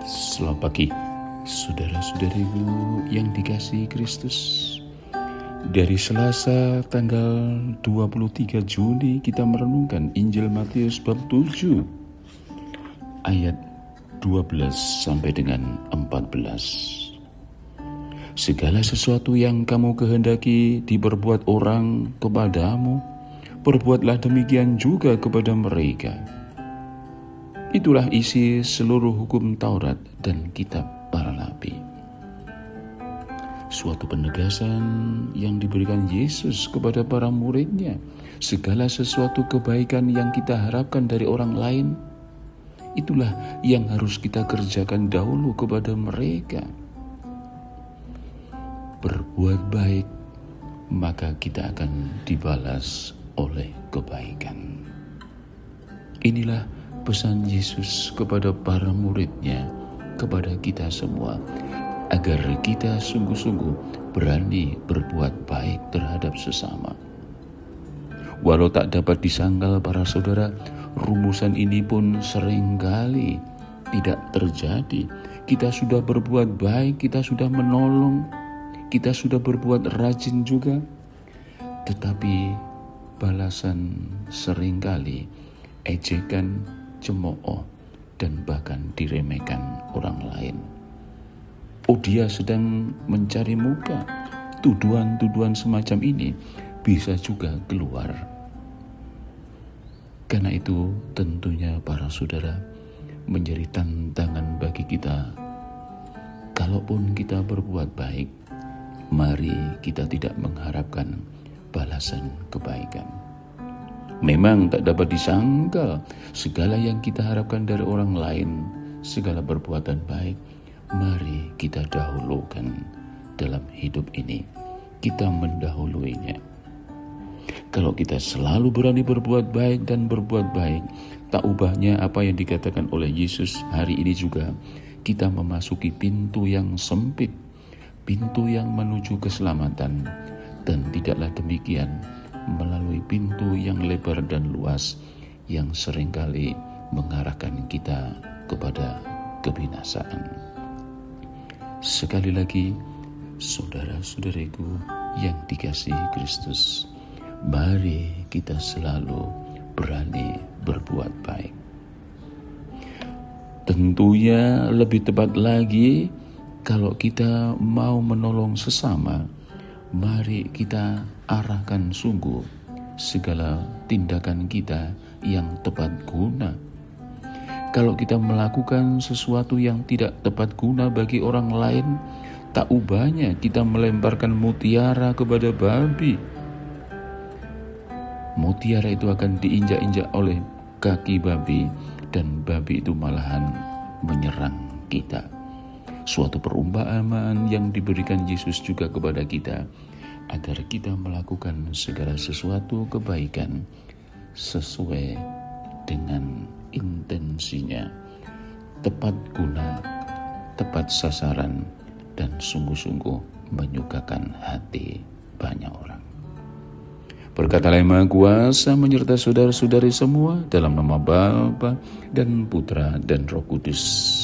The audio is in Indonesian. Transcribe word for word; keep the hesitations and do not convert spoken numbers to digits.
Selamat pagi, saudara-saudariku yang dikasihi Kristus. Dari Selasa tanggal dua puluh tiga Juni kita merenungkan Injil Matius bab tujuh ayat dua belas sampai dengan empat belas. Segala sesuatu yang kamu kehendaki diperbuat orang kepadamu, perbuatlah demikian juga kepada mereka. Itulah isi seluruh hukum Taurat dan kitab para nabi. Suatu penegasan yang diberikan Yesus kepada para muridnya. Segala sesuatu kebaikan yang kita harapkan dari orang lain, itulah yang harus kita kerjakan dahulu kepada mereka. Berbuat baik, maka kita akan dibalas oleh kebaikan. Inilah pesan Yesus kepada para muridnya, kepada kita semua, agar kita sungguh-sungguh berani berbuat baik terhadap sesama. Walau tak dapat disangkal para saudara, rumusan ini pun seringkali tidak terjadi. Kita sudah berbuat baik, kita sudah menolong, kita sudah berbuat rajin juga, tetapi balasan seringkali ejekan, cemooh, dan bahkan diremehkan orang lain. Oh, dia sedang mencari muka. Tuduhan-tuduhan semacam ini bisa juga keluar. Karena itu tentunya para saudara menjadi tantangan bagi kita. Kalaupun kita berbuat baik, mari kita tidak mengharapkan balasan kebaikan. Memang tak dapat disangkal segala yang kita harapkan dari orang lain, segala perbuatan baik, mari kita dahulukan dalam hidup ini. Kita mendahuluinya. Kalau kita selalu berani berbuat baik dan berbuat baik, tak ubahnya apa yang dikatakan oleh Yesus hari ini juga, kita memasuki pintu yang sempit, pintu yang menuju keselamatan, dan tidaklah demikian melalui pintu yang lebar dan luas yang seringkali mengarahkan kita kepada kebinasaan. Sekali lagi, saudara-saudariku yang dikasihi Kristus, mari kita selalu berani berbuat baik. Tentunya lebih tepat lagi, kalau kita mau menolong sesama, mari kita arahkan sungguh segala tindakan kita yang tepat guna. Kalau kita melakukan sesuatu yang tidak tepat guna bagi orang lain, tak ubahnya kita melemparkan mutiara kepada babi. Mutiara itu akan diinjak-injak oleh kaki babi, dan babi itu malahan menyerang kita. Suatu perumpamaan yang diberikan Yesus juga kepada kita, agar kita melakukan segala sesuatu kebaikan sesuai dengan intensinya, tepat guna, tepat sasaran, dan sungguh-sungguh menyukakan hati banyak orang. Berkat Allah yang Maha Kuasa menyertai saudara-saudari semua, dalam nama Bapa dan Putra dan Roh Kudus.